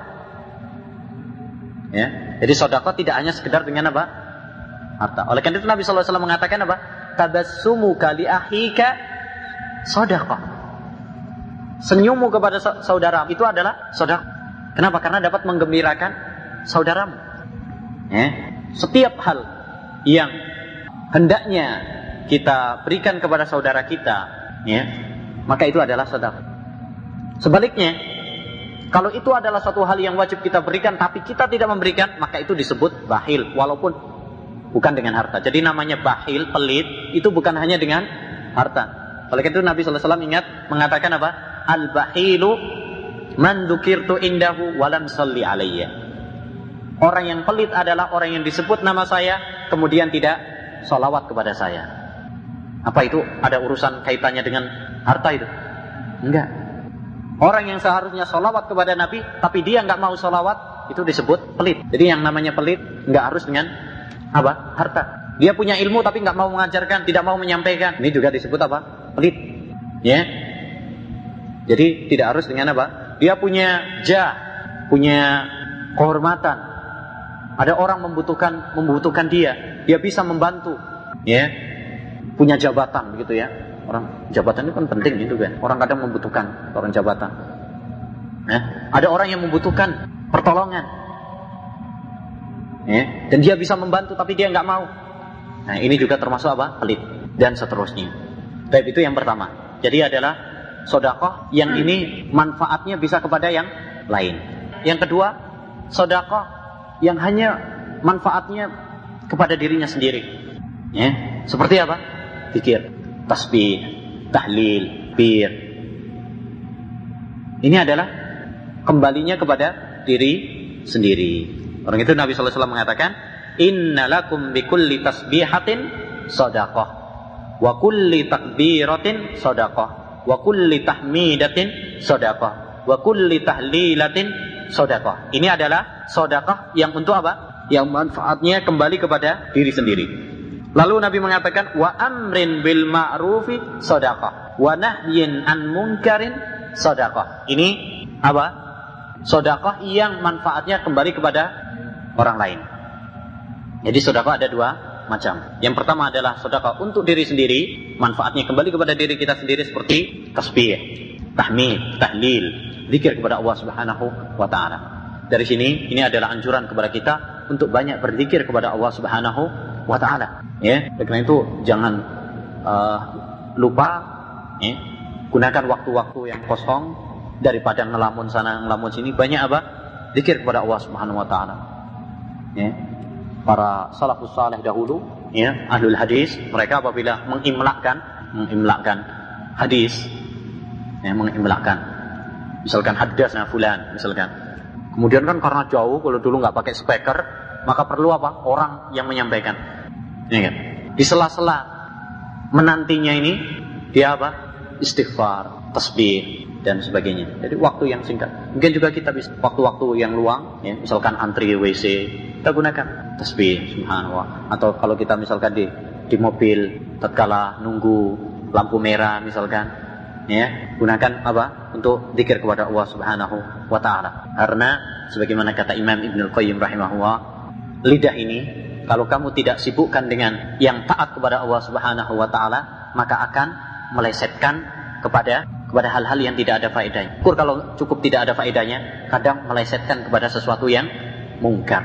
Ya. Jadi sedekah tidak hanya sekedar dengan apa? Harta. Oleh karena itu Nabi sallallahu alaihi wasallam mengatakan apa? Tabassumuka li akhika sedekah. Senyummu kepada saudara itu adalah sedekah. Kenapa? Karena dapat menggembirakan saudaramu. Ya. Setiap hal yang hendaknya kita berikan kepada saudara kita, ya, maka itu adalah sedekah. Sebaliknya, kalau itu adalah suatu hal yang wajib kita berikan tapi kita tidak memberikan, maka itu disebut bakhil, walaupun bukan dengan harta. Jadi namanya bakhil, pelit, itu bukan hanya dengan harta. Oleh karena itu Nabi sallallahu alaihi wasallam ingat mengatakan apa? Al-bakhilu man dzukirtu indahu wa lam shalli alayya. Orang yang pelit adalah orang yang disebut nama saya kemudian tidak sholawat kepada saya. Apa itu? Ada urusan kaitannya dengan harta itu? Enggak. Orang yang seharusnya sholawat kepada Nabi tapi dia enggak mau sholawat, itu disebut pelit. Jadi yang namanya pelit enggak harus dengan apa? Harta. Dia punya ilmu tapi enggak mau mengajarkan, tidak mau menyampaikan. Ini juga disebut apa? Pelit. Ya. Jadi tidak harus dengan apa? Dia punya punya kehormatan. Ada orang membutuhkan dia bisa membantu. Ya. Punya jabatan begitu ya. Orang jabatan itu kan penting gitu kan. Orang kadang membutuhkan orang jabatan. Ya. Ada orang yang membutuhkan pertolongan. Ya. Dan dia bisa membantu tapi dia enggak mau. Nah, ini juga termasuk apa? Pelit dan seterusnya. Baik, itu yang pertama. Jadi adalah sedekah yang ini manfaatnya bisa kepada yang lain. Yang kedua, sedekah yang hanya manfaatnya kepada dirinya sendiri. Ya, seperti apa? Zikir, tasbih, tahlil, bir. Ini adalah kembalinya kepada diri sendiri. Orang itu Nabi sallallahu alaihi wasallam mengatakan, innalakum bikulli tasbihatin sedekah wa kulli takbiratin sedekah wa kulli tahmidatin sedekah wa kulli tahlilatin sedekah. Ini adalah sedekah yang untuk apa? Yang manfaatnya kembali kepada diri sendiri. Lalu Nabi mengatakan wa amrin bil ma'rufi sedekah wa nahyin an munkarin sedekah. Ini apa? Sedekah yang manfaatnya kembali kepada orang lain. Jadi sedekah ada dua macam. Yang pertama adalah sedekah untuk diri sendiri, manfaatnya kembali kepada diri kita sendiri seperti tasbih, tahmid, tahlil, zikir kepada Allah Subhanahu wa taala. Dari sini ini adalah anjuran kepada kita untuk banyak berzikir kepada Allah Subhanahu wa taala. Ya, karena itu jangan lupa ya, gunakan waktu-waktu yang kosong daripada ngelamun sana ngelamun sini. Banyak apa? zikir kepada Allah Subhanahu wa taala. Ya. Para salafus saleh dahulu, ya, ahlul hadis, mereka apabila mengimlakkan hadis, ya, mengimlakkan. Misalkan haddatsna fulan, misalkan. Kemudian kan karena jauh, kalau dulu enggak pakai speaker, maka perlu apa? Orang yang menyampaikan. Ya kan? Di sela-sela menantinya ini dia apa? Istighfar, tasbih dan sebagainya. Jadi waktu yang singkat. Mungkin juga kita bisa waktu-waktu yang luang, ya, misalkan antri WC, kita gunakan tasbih, subhanallah. Atau kalau kita misalkan di mobil tatkala nunggu lampu merah misalkan, ya, gunakan apa? Untuk zikir kepada Allah Subhanahu wa taala. Karena sebagaimana kata Imam Ibnu Qayyim rahimahullah, lidah ini kalau kamu tidak sibukkan dengan yang taat kepada Allah Subhanahu wa taala, maka akan melesetkan kepada hal-hal yang tidak ada faedahnya. Kalau cukup tidak ada faedahnya, kadang melesetkan kepada sesuatu yang mungkar.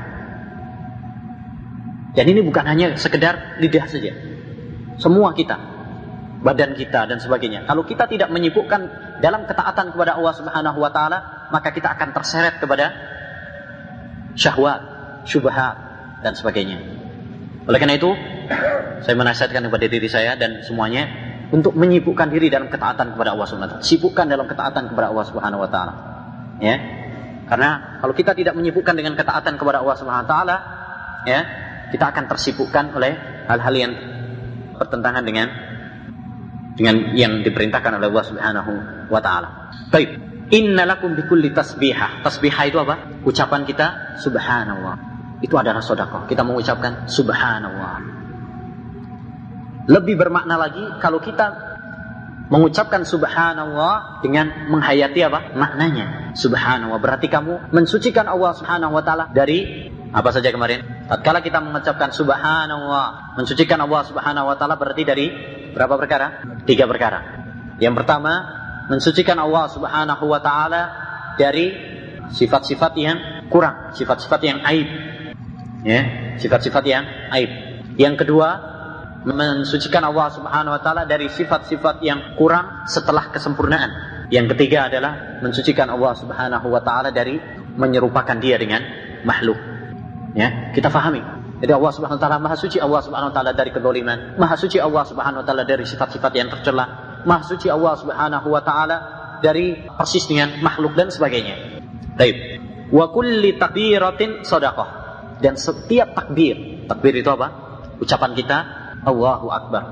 Dan ini bukan hanya sekedar lidah saja. Semua kita, badan kita dan sebagainya. Kalau kita tidak menyibukkan dalam ketaatan kepada Allah Subhanahu wa taala, maka kita akan terseret kepada syahwat, syubhat dan sebagainya. Oleh karena itu, saya menasihatkan kepada diri saya dan semuanya untuk menyibukkan diri dalam ketaatan kepada Allah Subhanahu wa taala. Sibukkan dalam ketaatan kepada Allah Subhanahu wa taala. Ya. Karena kalau kita tidak menyibukkan dengan ketaatan kepada Allah Subhanahu wa taala, ya, kita akan tersibukkan oleh hal-hal yang bertentangan dengan yang diperintahkan oleh Allah Subhanahu wa taala. Baik. Innalakum bikulli tasbihah. Tasbihah itu apa? Ucapan kita subhanallah. Itu adalah sedekah. Kita mengucapkan subhanallah. Lebih bermakna lagi kalau kita mengucapkan subhanallah dengan menghayati apa? Maknanya. Subhanallah berarti kamu mensucikan Allah Subhanahu wa taala dari apa saja kemarin? Tatkala kita mengucapkan subhanallah, mensucikan Allah Subhanahu wa taala berarti dari berapa perkara? 3 perkara. Yang pertama, mensucikan Allah Subhanahu wa taala dari sifat-sifat yang kurang, sifat-sifat yang aib. Ya, sifat-sifat yang aib. Yang kedua, mensucikan Allah Subhanahu wa taala dari sifat-sifat yang kurang setelah kesempurnaan. Yang ketiga adalah mensucikan Allah Subhanahu wa taala dari menyerupakan dia dengan makhluk. Ya, kita fahami. Jadi Allah Subhanahu wa taala Maha suci, Allah Subhanahu wa taala dari kedoliman, Maha suci Allah Subhanahu wa taala dari sifat-sifat yang tercela, Maha suci Allah Subhanahu wa taala dari persis dengan makhluk dan sebagainya. Baik. Wa kulli takbiratin shadaqah. Dan setiap takbir itu apa? Ucapan kita Allahu Akbar.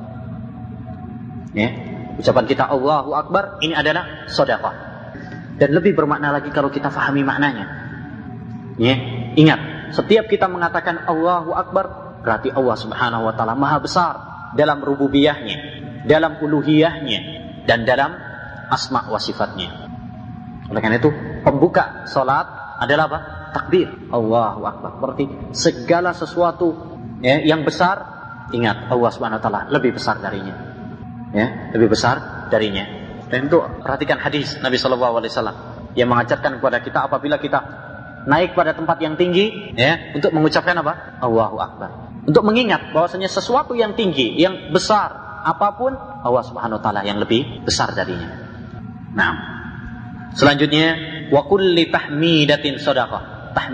Ya, ucapan kita Allahu Akbar ini adalah sedekah. Dan lebih bermakna lagi kalau kita fahami maknanya. Ya, ingat, setiap kita mengatakan Allahu Akbar berarti Allah Subhanahu wa taala Maha besar dalam rububiyahnya, dalam uluhiyahnya dan dalam asma wa sifatnya. Oleh karena itu, pembuka salat adalah apa? Takbir. Allahu Akbar. Berarti segala sesuatu, ya, yang besar, ingat Allah Subhanahu wa taala lebih besar darinya. Ya, lebih besar darinya. Dan itu perhatikan hadis Nabi sallallahu alaihi wasallam yang mengajarkan kepada kita apabila kita naik pada tempat yang tinggi, ya, untuk mengucapkan apa? Allahu Akbar. Untuk mengingat bahwasanya sesuatu yang tinggi, yang besar, apapun Allah Subhanahu wa taala yang lebih besar darinya. Nah, selanjutnya wa kulli tahmidatin shadaqah.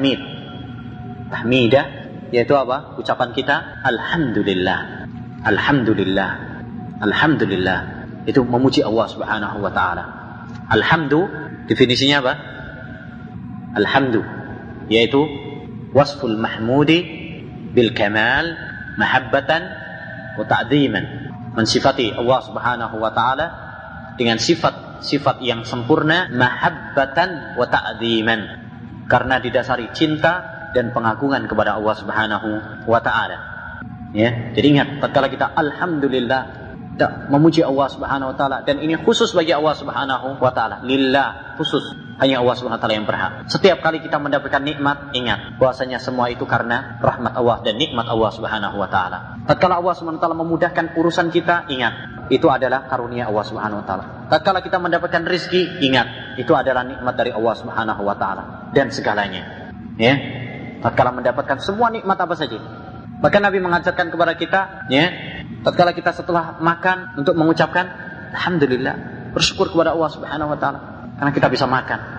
Tahmidah yaitu apa? Ucapan kita alhamdulillah. Alhamdulillah. Alhamdulillah. Itu memuji Allah Subhanahu wa taala. Alhamdu definisinya apa? Alhamdu yaitu wasful mahmudi bil kamal mahabbatan wa ta'dhiman. Mensifati Allah Subhanahu wa taala dengan sifat yang sempurna, mahabbatan wa ta'dhiman. Karena didasari cinta dan pengagungan kepada Allah Subhanahu wa taala. Ya, jadi ingat tatkala kita alhamdulillah memuji Allah Subhanahu wa taala, dan ini khusus bagi Allah Subhanahu wa taala. Lillah, khusus hanya Allah Subhanahu wa taala yang berhak. Setiap kali kita mendapatkan nikmat, ingat bahwasanya semua itu karena rahmat Allah dan nikmat Allah Subhanahu wa taala. Tatkala Allah Subhanahu wa taala memudahkan urusan kita, ingat itu adalah karunia Allah Subhanahu wa taala. Tatkala kita mendapatkan rezeki, ingat itu adalah nikmat dari Allah Subhanahu wa taala dan segalanya. Ya. Tatkala mendapatkan semua nikmat apa saja. Maka Nabi mengajarkan kepada kita, ya, tatkala kita setelah makan untuk mengucapkan alhamdulillah, bersyukur kepada Allah Subhanahu wa taala karena kita bisa makan.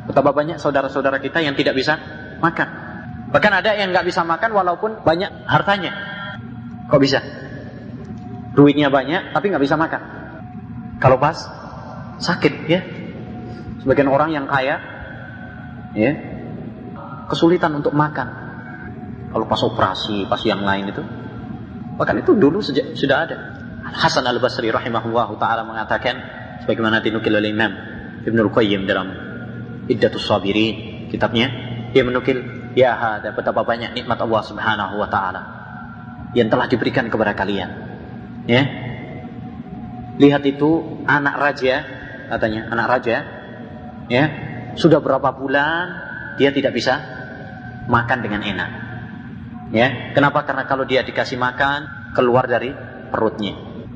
Betapa banyak saudara-saudara kita yang tidak bisa makan. Bahkan ada yang nggak bisa makan walaupun banyak hartanya. Kok bisa? Duitnya banyak tapi nggak bisa makan. Kalau pas sakit ya. Sebagian orang yang kaya ya kesulitan untuk makan. Kalau pas operasi, pas yang lain itu. Bahkan itu dulu sudah ada. Hasan Al-Basri rahimahullahu ta'ala mengatakan, sebagaimana dinukil oleh Imam Ibnul Qayyim dalam Iddatus Sabirin kitabnya, dia menukil, ya hada, betapa banyak nikmat Allah subhanahu wa ta'ala yang telah diberikan kepada kalian. Ya, lihat itu anak raja, katanya anak raja, ya sudah berapa bulan dia tidak bisa makan dengan enak. Ya, kenapa? Karena kalau dia dikasih makan keluar dari perutnya,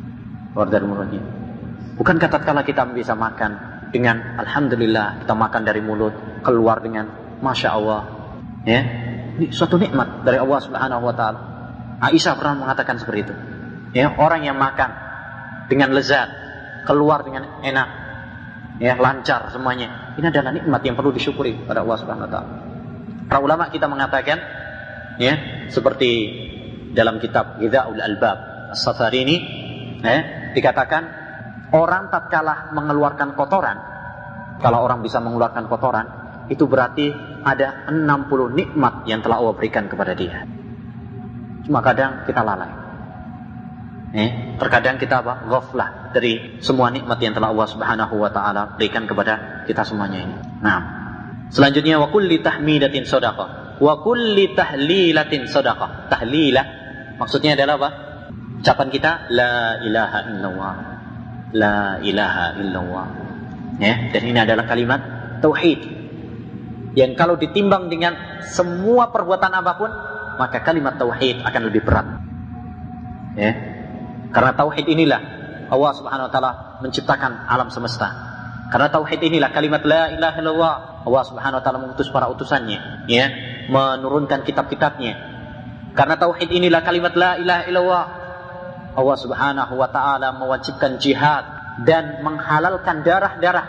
Bukan tatkala kita bisa makan dengan alhamdulillah kita makan dari mulut keluar dengan masya Allah. Ya, ini suatu nikmat dari Allah subhanahu wa ta'ala. Aisyah pernah mengatakan seperti itu. Ya, orang yang makan dengan lezat keluar dengan enak, ya lancar semuanya. Ini adalah nikmat yang perlu disyukuri pada Allah subhanahu wa ta'ala. Para ulama kita mengatakan, ya seperti dalam kitab Ghidha'ul Albab As-Safarini, dikatakan orang tatkala mengeluarkan kotoran, kalau orang bisa mengeluarkan kotoran, itu berarti ada 60 nikmat yang telah Allah berikan kepada dia. Cuma kadang kita lalai. Terkadang kita ghaflah dari semua nikmat yang telah Allah Subhanahu wa taala berikan kepada kita semuanya ini. Nah, selanjutnya wa kulli tahmidatin shadaqah wa kulli tahlilatin shadaqah. Tahlilah maksudnya adalah apa? Ucapan kita la ilaha illallah. La ilaha illallah. Ya, dan ini adalah kalimat tauhid. Yang kalau ditimbang dengan semua perbuatan apapun, maka kalimat tauhid akan lebih berat. Ya. Karena tauhid inilah Allah Subhanahu wa taala menciptakan alam semesta. Karena tauhid inilah kalimat la ilaha illallah, Allah Subhanahu wa taala mengutus para utusannya, ya, menurunkan kitab-kitabnya. Karena tauhid inilah kalimat la ilaha illallah, Allah Subhanahu wa taala mewajibkan jihad dan menghalalkan darah-darah.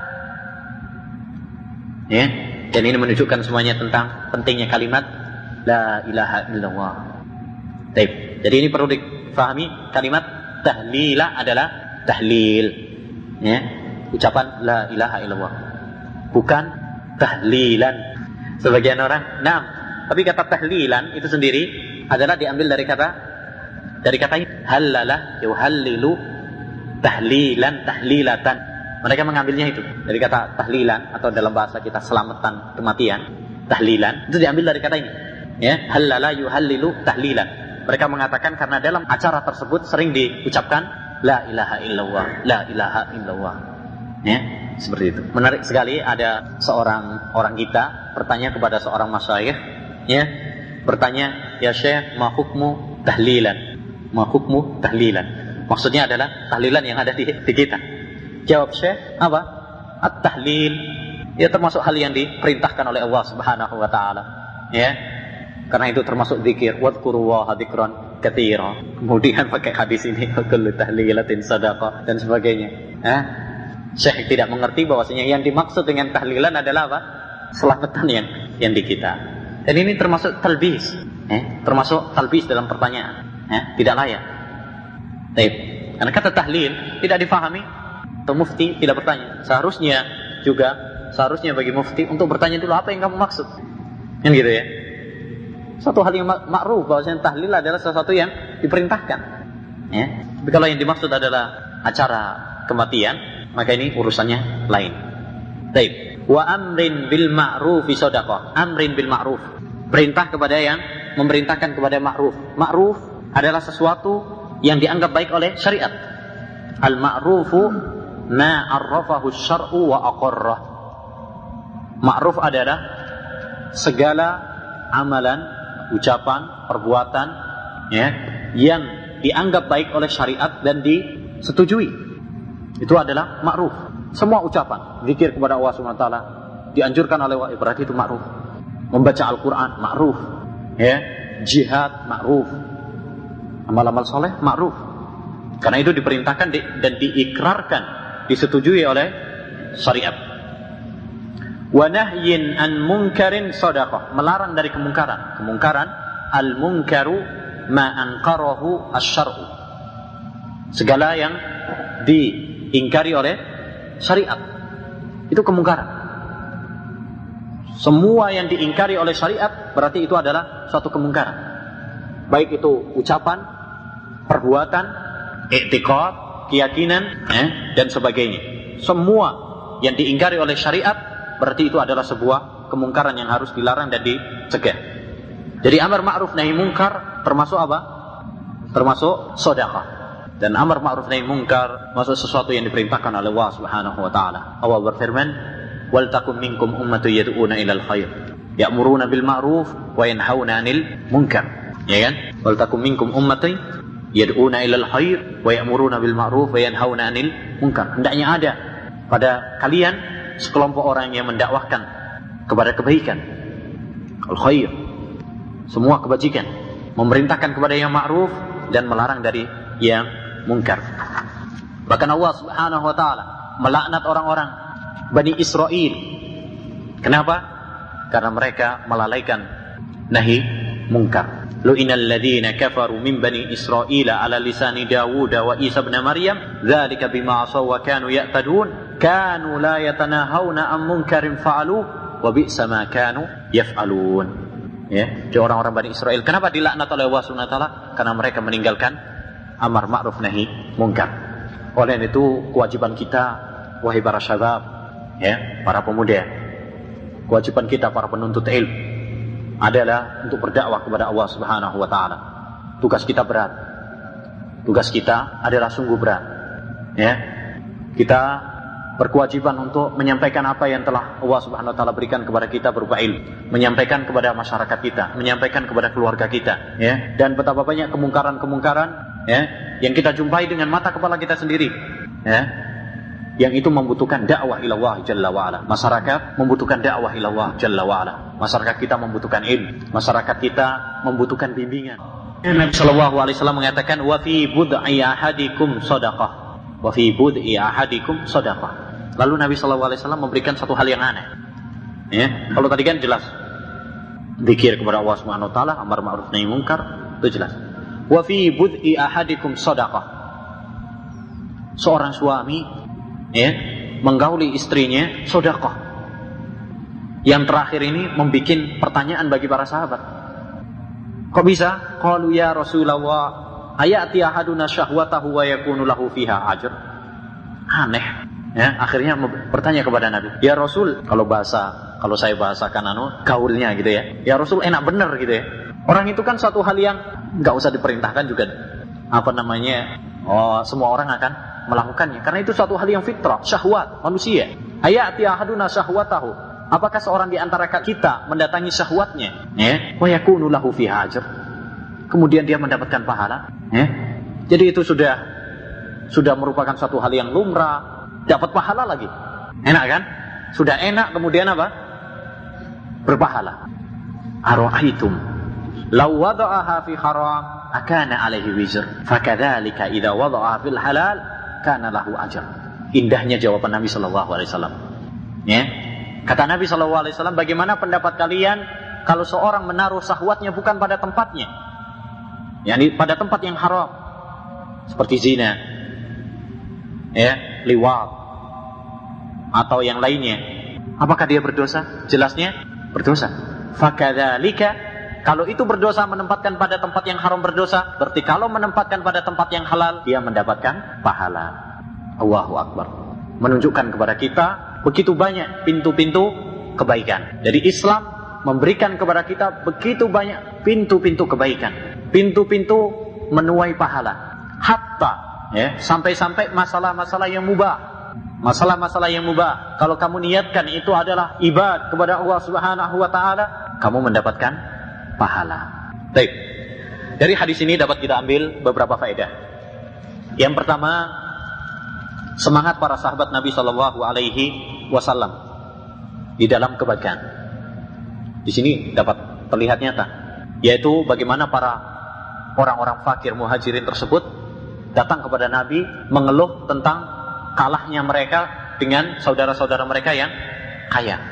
Ya, dan ini menunjukkan semuanya tentang pentingnya kalimat la ilaha illallah. Baik. Jadi ini perlu difahami, kalimat tahlilah adalah tahlil. Ya, ucapan la ilaha illallah. Bukan tahlilan. Sebagian orang, nah, tapi kata tahlilan itu sendiri adalah diambil dari kata ini halala yuhallilu tahlilan tahlilatan. Mereka mengambilnya itu dari kata tahlilan, atau dalam bahasa kita selamatan kematian, tahlilan itu diambil dari kata ini, ya, halala yuhallilu tahlilan. Mereka mengatakan karena dalam acara tersebut sering diucapkan la ilaha illallah, la ilaha illallah, ya, seperti itu. Menarik sekali, ada seorang orang kita bertanya kepada seorang masyayikh, ya, bertanya, ya Syekh, ma hukmu tahlilan? Ma hukmu tahlilan? Maksudnya adalah tahlilan yang ada di kita. Jawab Syekh, apa? At-tahlil, ya termasuk hal yang diperintahkan oleh Allah Subhanahu wa taala, ya. Karena itu termasuk zikir, wadhkurullaha dzikran katsira. Kemudian pakai hadis ini, kullu tahlilatin shadaqah dan sebagainya. Syekh tidak mengerti bahwasanya yang dimaksud dengan tahlilan adalah apa? Selamatan yang di kita. Dan ini termasuk talbis, termasuk talbis dalam pertanyaan. Tidak layak. Baik. Karena kata tahlil tidak difahami, atau mufti tidak bertanya. Seharusnya bagi mufti untuk bertanya dulu apa yang kamu maksud. Kan gitu ya. Satu hal yang ma'ruf bahwasanya tahlil adalah sesuatu yang diperintahkan. Ya. Tapi kalau yang dimaksud adalah acara kematian, maka ini urusannya lain. Baik. Wa amrin bil ma'rufi shadaqah. Amrin bil ma'ruf. Perintah kepada yang memerintahkan kepada ma'ruf. Ma'ruf adalah sesuatu yang dianggap baik oleh syariat. Al-ma'rufu ma 'arrafahu asy-syar'u wa aqarrah. Ma'ruf adalah segala amalan, ucapan, perbuatan, ya, yang dianggap baik oleh syariat dan disetujui. Itu adalah ma'ruf. Semua ucapan, zikir kepada Allah Subhanahu wa taala dianjurkan oleh Allah, berarti itu ma'ruf. Membaca Al-Qur'an ma'ruf, ya, jihad ma'ruf. Amal-amal soleh ma'ruf. Karena itu diperintahkan dan diikrarkan, disetujui oleh syariat. Wa nahyin an munkarin shadaqah, melarang dari kemungkaran. Kemungkaran, al-munkaru ma anqarahu asy-syar'u. Segala yang diingkari oleh syariat itu kemungkaran. Semua yang diingkari oleh syariat berarti itu adalah suatu kemungkaran. Baik itu ucapan, perbuatan, i'tiqad, keyakinan, dan sebagainya. Semua yang diingkari oleh syariat berarti itu adalah sebuah kemungkaran yang harus dilarang dan dicegah. Jadi amar ma'ruf nahi munkar termasuk apa? Termasuk sedekah. Dan amar ma'ruf nahi munkar masuk sesuatu yang diperintahkan oleh Allah Subhanahu wa taala. Allah berfirman, "Wal takum minkum ummatun yad'una ilal khair, ya'muruna bil ma'ruf wa yanhauna 'anil munkar." Ya kan? "Wal takum minkum ummatun yad'una ilal khair wa ya'muruna bil ma'ruf wa yanhauna 'anil munkar." Hendaknya ada pada kalian sekelompok orang yang mendakwahkan kepada kebaikan, al-khair, semua kebajikan, memerintahkan kepada yang ma'ruf dan melarang dari yang munkar. Bahkan Allah Subhanahu wa taala melaknat orang-orang Bani Israel. Kenapa? Karena mereka melalaikan nahi munkar. Lu'inal ladzina kafaru min bani Israila ala lisani Dawud wa Isa ibn Maryam dzalika bima asaw wa kanu ya'tadun kanu la yatanahawna an munkarin fa'alu wa bi'sa ma kanu yaf'alun. Ya, jadi orang-orang Bani Israel kenapa dilaknat oleh Allah Subhanahu wa taala? Karena mereka meninggalkan amar ma'ruf nahi munkar. Oleh itu kewajiban kita wahai para syabab, ya, para pemuda, kewajiban kita para penuntut ilmu adalah untuk berdakwah kepada Allah Subhanahu wa taala. Tugas kita berat. Tugas kita adalah sungguh berat. Ya. Kita berkewajiban untuk menyampaikan apa yang telah Allah Subhanahu wa taala berikan kepada kita berupa ilmu, menyampaikan kepada masyarakat kita, menyampaikan kepada keluarga kita, ya. Dan betapa banyak kemungkaran-kemungkaran, ya, yang kita jumpai dengan mata kepala kita sendiri, ya. Yang itu membutuhkan dakwah ilallah jalla wa'ala. Masyarakat membutuhkan dakwah ilallah jalla wa'ala. Masyarakat kita membutuhkan ilmu. Masyarakat kita membutuhkan bimbingan. Nabi sallallahu alaihi wasallam mengatakan, "Wa fi bud'i ahadikum shadaqah." Wa fi bud'i ahadikum shadaqah. Lalu Nabi sallallahu alaihi wasallam memberikan satu hal yang aneh. Ya, kalau tadi kan jelas. Zikir kepada Allah Subhanahu wa taala, amar ma'ruf nahi munkar, itu jelas. Wa fi bud'i ahadikum shadaqah. Seorang suami, ya, menggauli istrinya sedekah. Yang terakhir ini membuat pertanyaan bagi para sahabat. Kok bisa? Qalu ya Rasulullah, ayati ahaduna syahwatahu wa yakunu lahu fiha ajr. Aneh, ya, akhirnya bertanya kepada Nabi. Ya Rasul, kalau saya bahasakan gaulnya gitu ya. Ya Rasul, enak bener gitu ya. Orang itu kan satu hal yang enggak usah diperintahkan juga. Semua orang akan melakukannya karena itu suatu hal yang fitrah, syahwat manusia. Ayati ahaduna syahwatahu, apakah seorang di antara kita mendatangi syahwatnya, ya, wa yakunu lahu fiha ajr, kemudian dia mendapatkan pahala, ya. Jadi itu sudah merupakan suatu hal yang lumrah, dapat pahala lagi. Enak kan? Sudah enak, kemudian apa? Berpahala. Ara'aitum law wada'aha fi haram akana alaihi wizr fakadzalika idza wada'aha fil halal kana lahu ajr. Indahnya jawaban Nabi sallallahu alaihi wasallam. Ya. Kata Nabi sallallahu alaihi wasallam, bagaimana pendapat kalian kalau seorang menaruh syahwatnya bukan pada tempatnya? yakni pada tempat yang haram seperti zina, ya, liwat atau yang lainnya. Apakah dia berdosa? Jelasnya berdosa. Fakadzalika, kalau itu berdosa menempatkan pada tempat yang haram berdosa, berarti kalau menempatkan pada tempat yang halal dia mendapatkan pahala. Allahu Akbar. Menunjukkan kepada kita begitu banyak pintu-pintu kebaikan. Jadi Islam memberikan kepada kita begitu banyak pintu-pintu kebaikan, pintu-pintu menuai pahala. Hatta, ya, sampai-sampai masalah-masalah yang mubah. Masalah-masalah yang mubah, kalau kamu niatkan itu adalah ibad kepada Allah Subhanahu wa taala, kamu mendapatkan pahala. Baik. Dari hadis ini dapat kita ambil beberapa faedah. Yang pertama, semangat para sahabat Nabi sallallahu alaihi wasallam di dalam kebaikan. Di sini dapat terlihat nyata, yaitu bagaimana para orang-orang fakir muhajirin tersebut datang kepada Nabi mengeluh tentang kalahnya mereka dengan saudara-saudara mereka yang kaya.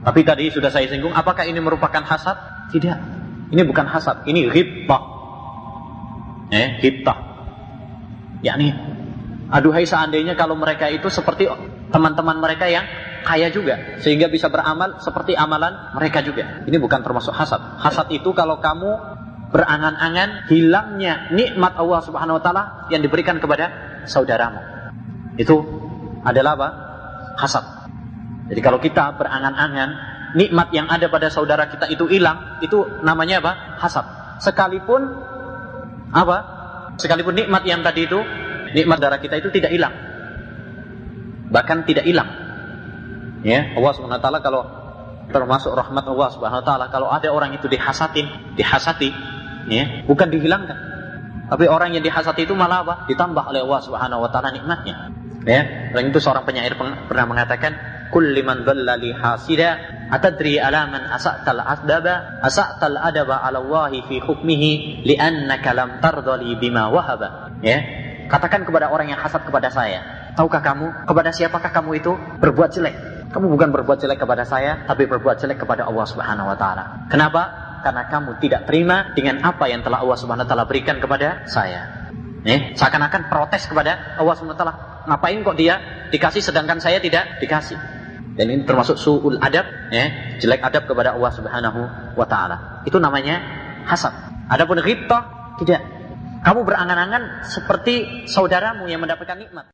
Tapi tadi sudah saya singgung, apakah ini merupakan hasad? Tidak. Ini bukan hasad, ini ghibtah. Ghibtah. Yakni, aduhai seandainya kalau mereka itu seperti teman-teman mereka yang kaya juga, sehingga bisa beramal seperti amalan mereka juga. Ini bukan termasuk hasad. Hasad itu kalau kamu berangan-angan hilangnya nikmat Allah Subhanahu wa taala yang diberikan kepada saudaramu. Itu adalah apa? Hasad. Jadi kalau kita berangan-angan nikmat yang ada pada saudara kita itu hilang, itu namanya apa? Hasad. Sekalipun apa? Sekalipun nikmat yang tadi itu, nikmat saudara kita itu tidak hilang. Bahkan tidak hilang. Ya, Allah Subhanahu wa taala kalau termasuk rahmat Allah Subhanahu wa taala, kalau ada orang itu dihasati, ya, bukan dihilangkan. Tapi orang yang dihasati itu malah apa? Ditambah oleh Allah Subhanahu wa taala nikmatnya. Ya, orang itu seorang penyair pernah mengatakan, kulli man dhalla li hasida atadri ala man asa'tal adaba ala Allahi fi hukmihi li'annaka lam tardali bima wahaba. Ya, katakan kepada orang yang hasad kepada saya, tahukah kamu kepada siapakah kamu itu berbuat jelek? Kamu bukan berbuat jelek kepada saya, tapi berbuat jelek kepada Allah Subhanahu wa taala. Kenapa? Karena kamu tidak terima dengan apa yang telah Allah Subhanahu wa taala berikan kepada saya. Seakan-akan protes kepada Allah Subhanahu wa taala. Ngapain kok dia dikasih sedangkan saya tidak dikasih? Dan ini termasuk su'ul adab, jelek adab kepada Allah Subhanahu wa taala. Itu namanya hasad. Adapun ghibtah tidak. Kamu berangan-angan seperti saudaramu yang mendapatkan nikmat.